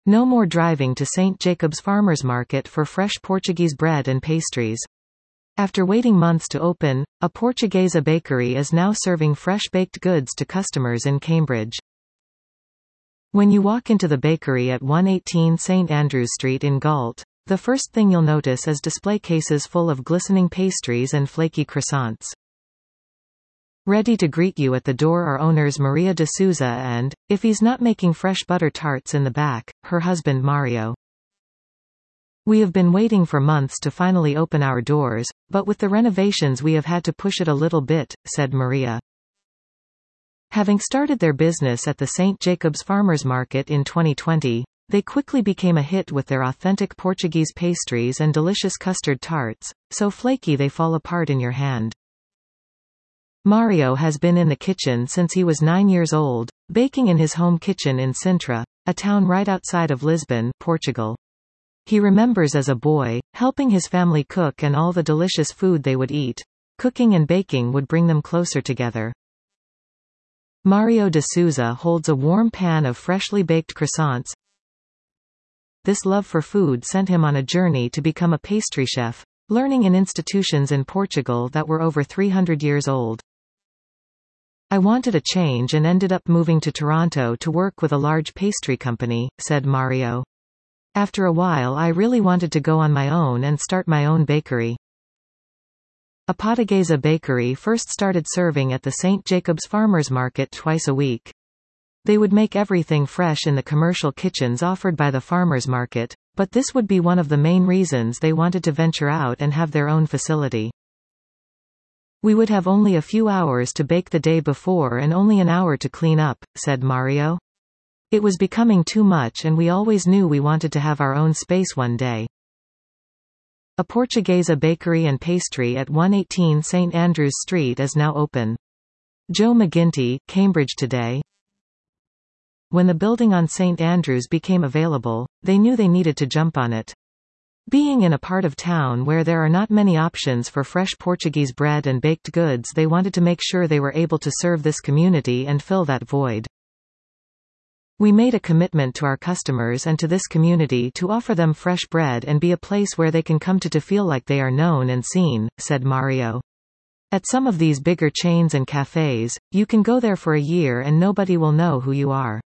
No more driving to St. Jacob's Farmers Market for fresh Portuguese bread and pastries. After waiting months to open, a Portuguesa bakery is now serving fresh baked goods to customers in Cambridge. When you walk into the bakery at 118 St. Andrews Street in Galt, the first thing you'll notice is display cases full of glistening pastries and flaky croissants. Ready to greet you at the door are owners Maria de Souza and, if he's not making fresh butter tarts in the back, her husband Mario. We have been waiting for months to finally open our doors, but with the renovations we have had to push it a little bit, said Maria. Having started their business at the St. Jacob's Farmers Market in 2020, they quickly became a hit with their authentic Portuguese pastries and delicious custard tarts, so flaky they fall apart in your hand. Mario has been in the kitchen since he was 9 years old, baking in his home kitchen in Sintra, a town right outside of Lisbon, Portugal. He remembers as a boy, helping his family cook and all the delicious food they would eat. Cooking and baking would bring them closer together. Mario de Souza holds a warm pan of freshly baked croissants. This love for food sent him on a journey to become a pastry chef, learning in institutions in Portugal that were over 300 years old. I wanted a change and ended up moving to Toronto to work with a large pastry company, said Mario. After a while I really wanted to go on my own and start my own bakery. A Portuguesa bakery first started serving at the St. Jacob's Farmers Market twice a week. They would make everything fresh in the commercial kitchens offered by the farmers market, but this would be one of the main reasons they wanted to venture out and have their own facility. We would have only a few hours to bake the day before and only an hour to clean up, said Mario. It was becoming too much and we always knew we wanted to have our own space one day. A Portuguesa bakery and pastry at 118 St. Andrews Street is now open. Joe McGinty, Cambridge Today. When the building on St. Andrews became available, they knew they needed to jump on it. Being in a part of town where there are not many options for fresh Portuguese bread and baked goods, they wanted to make sure they were able to serve this community and fill that void. We made a commitment to our customers and to this community to offer them fresh bread and be a place where they can come to feel like they are known and seen, said Mario. At some of these bigger chains and cafes, you can go there for a year and nobody will know who you are.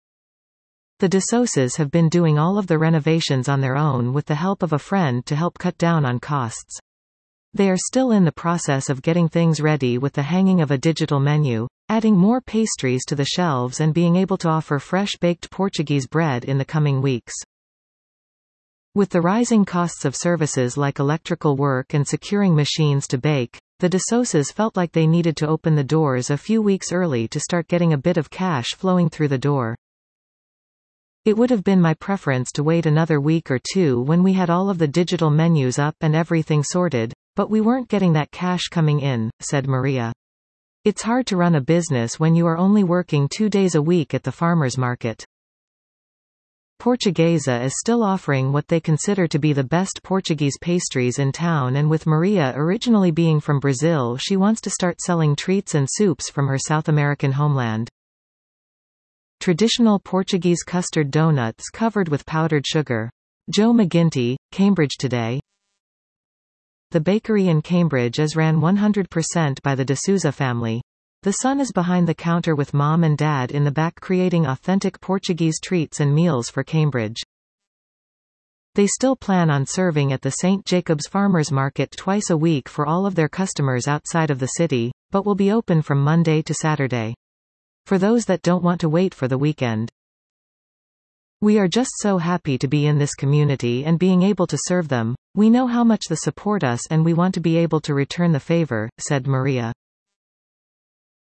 The de Sousas have been doing all of the renovations on their own with the help of a friend to help cut down on costs. They are still in the process of getting things ready with the hanging of a digital menu, adding more pastries to the shelves and being able to offer fresh baked Portuguese bread in the coming weeks. With the rising costs of services like electrical work and securing machines to bake, the de Sousas felt like they needed to open the doors a few weeks early to start getting a bit of cash flowing through the door. It would have been my preference to wait another week or two when we had all of the digital menus up and everything sorted, but we weren't getting that cash coming in, said Maria. It's hard to run a business when you are only working 2 days a week at the farmers market. Portuguesa is still offering what they consider to be the best Portuguese pastries in town, and with Maria originally being from Brazil, she wants to start selling treats and soups from her South American homeland. Traditional Portuguese custard donuts covered with powdered sugar. Joe McGinty, Cambridge Today. The bakery in Cambridge is ran 100% by the de Souza family. The son is behind the counter with mom and dad in the back creating authentic Portuguese treats and meals for Cambridge. They still plan on serving at the St. Jacob's Farmers Market twice a week for all of their customers outside of the city, but will be open from Monday to Saturday. For those that don't want to wait for the weekend. We are just so happy to be in this community and being able to serve them. We know how much they support us and we want to be able to return the favor, said Maria.